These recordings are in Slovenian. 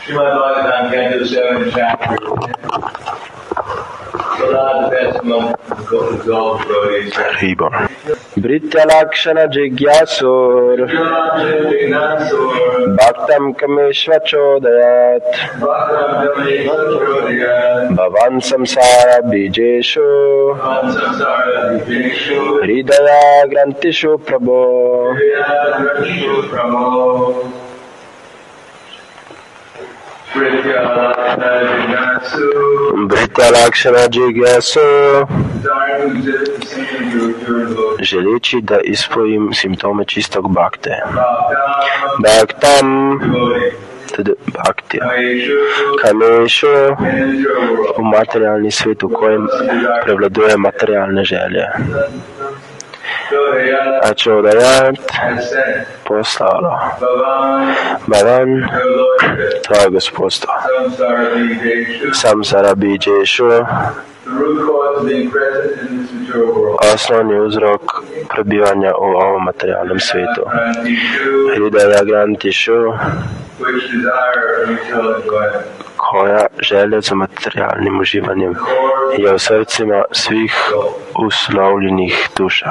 Srimad Bhagavatam, Canto 7, Chapter 10. Britya Lakshana Jigyasur Bhaktam Kameshva Chodayat Bhavan Samsara Bijeshu Hridaya Grantishu Prabho. Britya Lakshana Jigyasu, želeči, da izpojim simptome čistog bhakte. Bhaktam, tudi bhakti. Kameshu, v materialni svet, v kojem prevladuje materialne želje. Ačodajat, poslalo. Bhavan, tvoje gospodstvo. Samsara Bijeshu, osnovni vzrok prebivanja v ovom materialnem svetu. Hridaya Grantishu, koja želja za materialnim uživanjem je v srcima svih uslovljenih duša.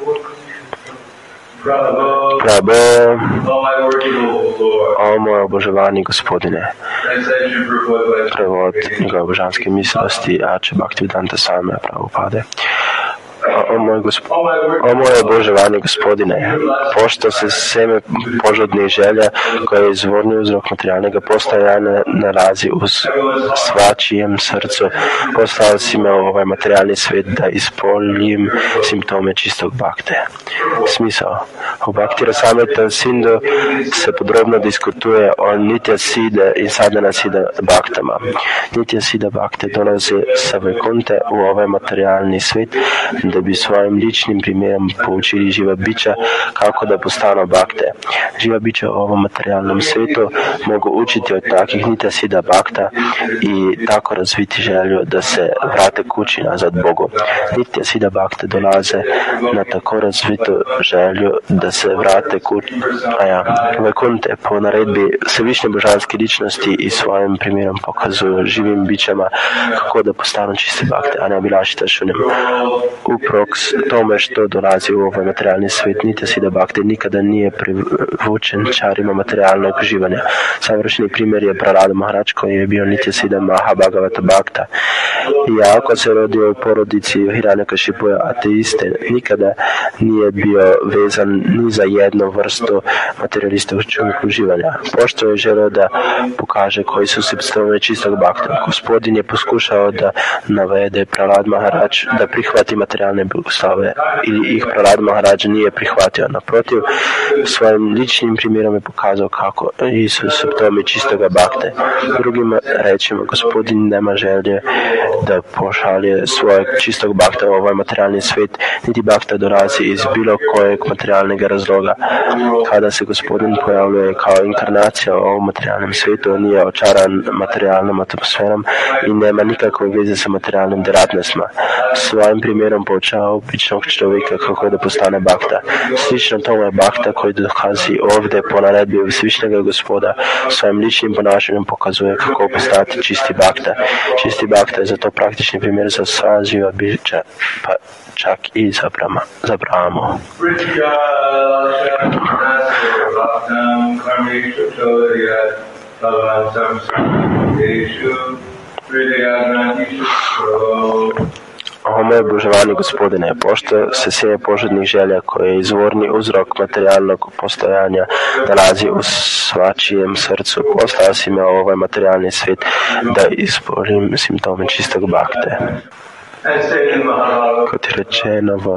Prabho, o moj oboževani gospodine. Prevod njegove božanske milosti, Ače Bhaktivedanta Swami Prabhupada. O moj oboževani gospodine, pošto se seme požudnih želja, koje je izvorni uzrok materialnega postojanja, nalazi v svačijem srcu, poslal si me v ovaj materialni svet, da izpoljim simptome čistog bhakte. Smisel. V Bhakti Rasamrita Sindhu se podrobno diskutuje o Nitya Siddha in Sadhana Siddha bhaktama. Nitya Siddha bhakte dolazi sa Vaikunte v ovaj materialni svet, da bi svojim ličnim primerom poučili živa bića kako da postanu bhakte. Živa bića u ovom materialnom svijetu mogu učiti od takih Nitya Siddha bhakta i tako razviti želju da se vrate kući nazad Bogu. Nitya Siddha bhakte dolaze na tako razvitu želju da se vrate kući. Vaikunte po naredbi svevišnje božanske ličnosti i svojim primjerom pokazuju živim bićama kako da postanu čisti bhakte, a ne bilašita šunim. Uprok tome što dolazi u ovaj materialni svijet, Nitya Siddha bhakte nikada nije privučen čarima materialnog uživanja. Savršeni primjer je Prahlada Maharaj koji je bio Nitya Siddha Mahabhagavata bhakta. Iako se rodio u porodici Hiranyakashipuja ateiste, nikada nije bio vezan ni za jednu vrstu materialističkog uživanja. Pošto je želeo da pokaže koji su simptomi čistog bhakta, gospodin je poskušao da navede Prahlada Maharaj da prihvati materialne blagoslove ili ih Prahlada Maharaj nije prihvatio. Naprotiv, svojim ličnim primjerom je pokazao kako su simptomi čistoga bhakte. Drugim rečima, gospodin nema želje da pošalje svojeg čistog bhakta u ovaj materialni svijet, niti bhakta dolazi iz bilo kojeg materialnog razloga. Kada se gospodin pojavljuje kao inkarnacija u ovom materialnom svijetu, on nije očaran materialnom atmosferom i nema nikakve veze sa materialnim djelatnostima. Svojim primjerom poučava običnog čovjeka kako da postane bhakta. Slično tome je bhakta koji dolazi ovdje po naredbi Svišnjega Gospoda, svojim ličnim ponašanjem pokazuje kako postati čisti bhakta. Čisti bhakta je zato praktični primjer za sva živa bića, pa čak i za Brahmu. O moj oboževani gospodine, pošto se sve požudnih želja koje je izvorni uzrok materijalnog postojanja nalazi u svačijem srcu, poslao si me u ovaj materijalni svijet da isporim simptome čistog bhakte. Kot je rečeno v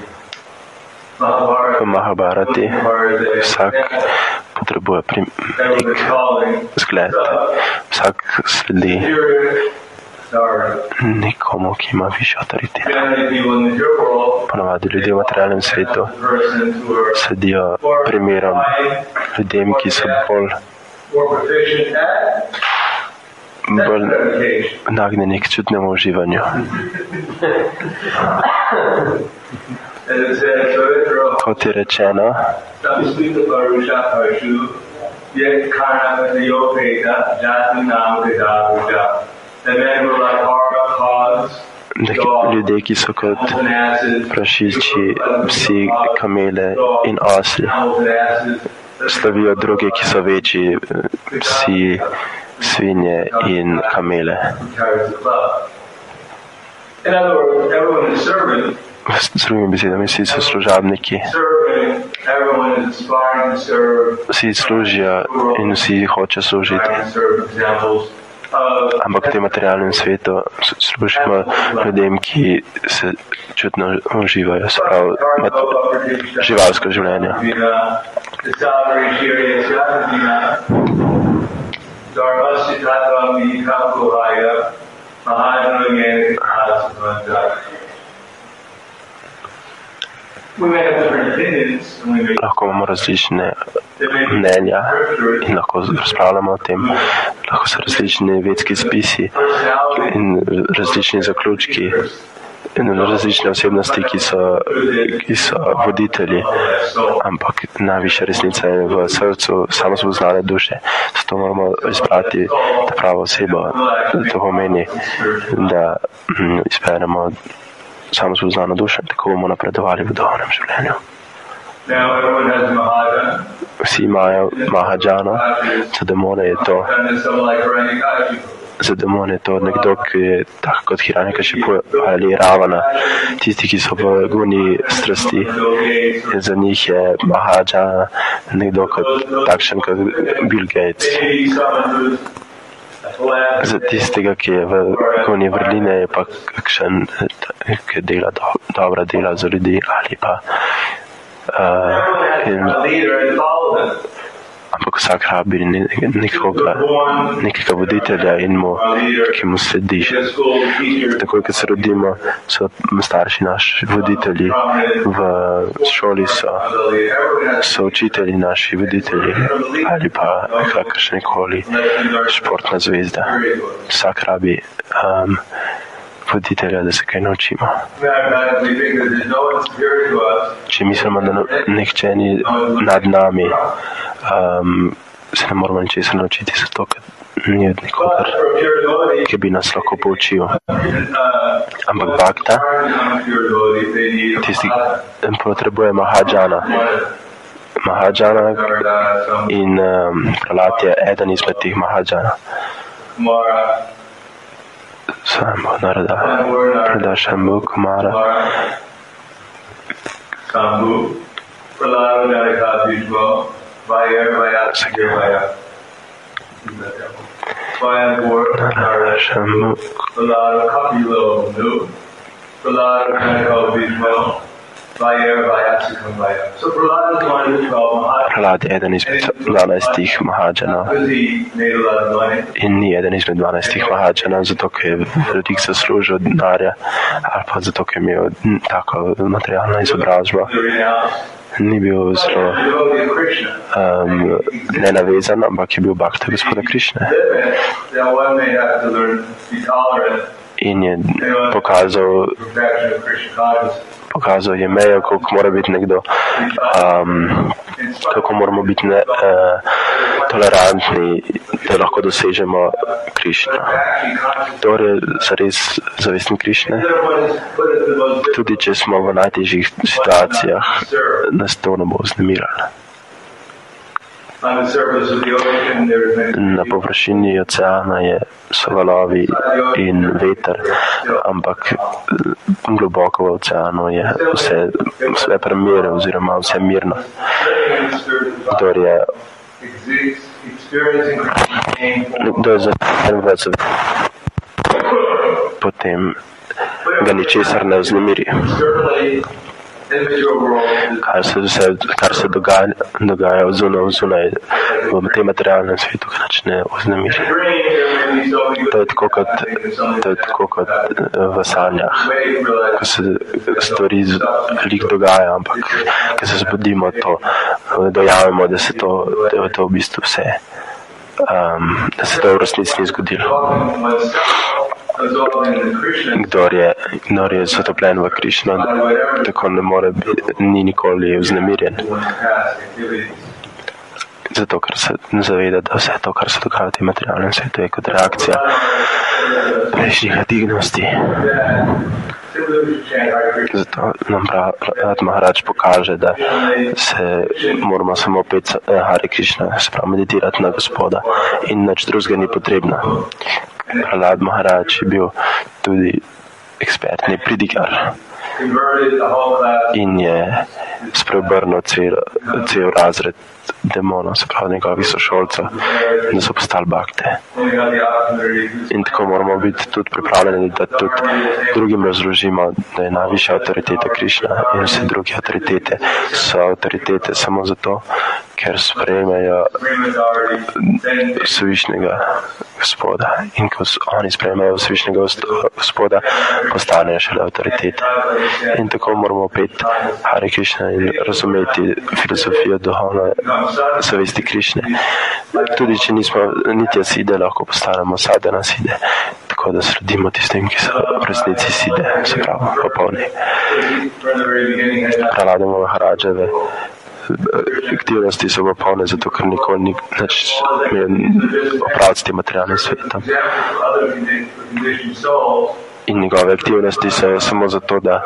Mahabharati, vsak potrebuje nek zgled, vsak sledi nekomu, ki ima više avtoritete. Ponavadi ljudje v materialnem svetu sledijo primerom ljudem, ki so bolj nagnjeni k čutnemu uživanju. Kot je rečeno, Ljudje, ki so kot prašiči, psi, kamele in osli, slavijo druge, ki so večji, psi, svinje in kamele. Z drugimi besedami, vsi so služabniki, vsi služijo in vsi hoče služiti. Ampak v tem materialnem svetu služimo ljudem, ki se čutno uživajo, se pravi živalsko življenje. Lahko imamo različne mnenja in lahko razpravljamo o tem, lahko so različni vedski spisi in različni zaključki in različne osebnosti, ki so voditelji, ampak najvišja resnica je v srcu samospoznane duše. Zato moramo izbrati ta pravo osebo. To pomeni, da izberemo samospoznano dušo, tako bomo napredovali v duhovnem življenju. Vsi imajo Mahajana, za demone je to nekdo, ki je tako kot Hiranyakashipu ali Ravana, tisti, ki so v guni strasti. Za njih je Mahajana nekdo kot takšen kot Bill Gates. Za tistega, ki je v guni vrline, je pa kakšen, ki dela dobra dela za ljudi ali pa ampak vsak rabi nekega voditelja in ki mu slediš. Takoj, ko se rodimo, so starši naši voditelji, v šoli so učitelji naši voditelji ali pa kakršnekoli športna zvezda. Vsak rabi voditelja, da se kaj naučimo. Če mislimo, da nihče ni nad nami, se ne moramo ničesar naučiti, zato ker ni od nikogar, ki bi nas lahko poučil. Ampak Bhakta, tisti, potrebuje Mahajana. Mahajana in Prahlad je eden izmed teh Mahajana. Sambhu Narada, Prada Shambhu Kumara. Sambhu, Prahlad Narada Vishwa, Vaya Vaya Vaya. Narada Shambhu, Prahlad Kapilo Nu, Prahlad Narada Vishwa. Prahlad je eden izmed 12 Mahajanov in ni eden izmed 12 Mahajanov, zato ker je veliko zaslužil denarja ali pa zato ker je imel tako materialno izobrazbo. Ni bil zelo nenavezan, ampak je bil Bhakta Gospoda Krišne. In je pokazal je mejo, koliko mora biti nekdo, kako moramo biti tolerantni, da lahko dosežemo Krišno. Torej, zares zavestni Krišne, tudi če smo v najtežjih situacijah, nas to ne bo vznemiralo. Na površini oceana so valovi in veter, ampak globoko v oceanu je vse premire oziroma vse mirno. Kdor je zatem v svetu, potem ga ničesar ne vznemiri. Kar se dogaja zunaj v tem materialnem svetu, ga ne vznemiri. To je tako kot v sanjah, ko se stvari veliko dogaja, ampak ko se zbudimo, to dojamemo, da je to v bistvu vse, da se to v resnici ni zgodilo. Kdor je zatopljen v Krišno, tako ni nikoli vznemirjen. zato ker se zaveda, da vse to, kar se dogaja v tem materialnem svetu, je kot reakcija prejšnjih aktivnosti. Zato nam Rad Maharaj pokaže, da se moramo samo peti Hare Krishna, se pravi meditirati na Gospoda in nič drugega ni potrebno. Prahlad Maharaj je bil tudi ekspertni pridigar in je spreobrnil cel razred demonov, se pravi njegovih sošolcev, da so postali bakte. In tako moramo biti tudi pripravljeni, da tudi drugim razložimo, da je najvišja avtoriteta Krišna in vse druge avtoritete so avtoritete samo zato, ker sprejmejo Svevišnjega Gospoda. In ko oni sprejmejo Svevišnjega Gospoda, postanejo šele avtoritete. In tako moramo peti Hare Krishna in razumeti filozofijo duhovne zavesti Krišne. Tudi če nismo niti aside, lahko postanemo sadhana side, tako da sledimo tistim, ki so v resnici side, se pravi popolni. Prahlada Maharajeve aktivnosti so popolne, zato ker nikoli ni nič opraviti s tem materialnim svetom. In njegove aktivnosti so samo zato, da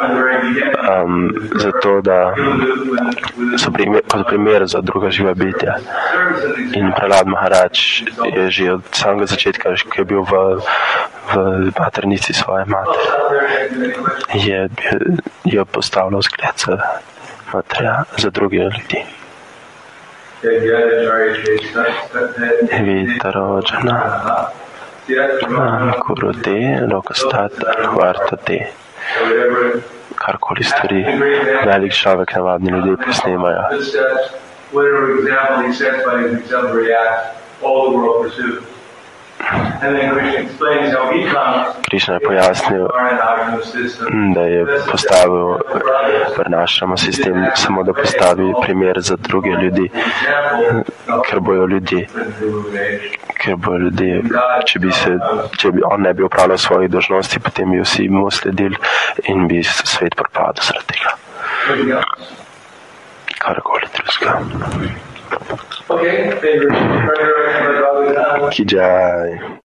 so kot primer za druga živa bitja. In Prahlad Maharaj je že od samega začetka, ko je bil v maternici svoje matere, je postavljal zgled za druge ljudi. Vitarojana Kurute Lokastat Vartate. Karkoli stvari velik človek, navadni ljudje posnemajo. Krišna je pojasnil, da je postavil varnašrama sistem samo da postavi primer za druge ljudi, ker bojo ljudje, če bi on ne bi opravljal svojih dolžnosti, potem bi vsi mu sledili in bi svet propadel zaradi tega. Karkoli drugega. Ki jai.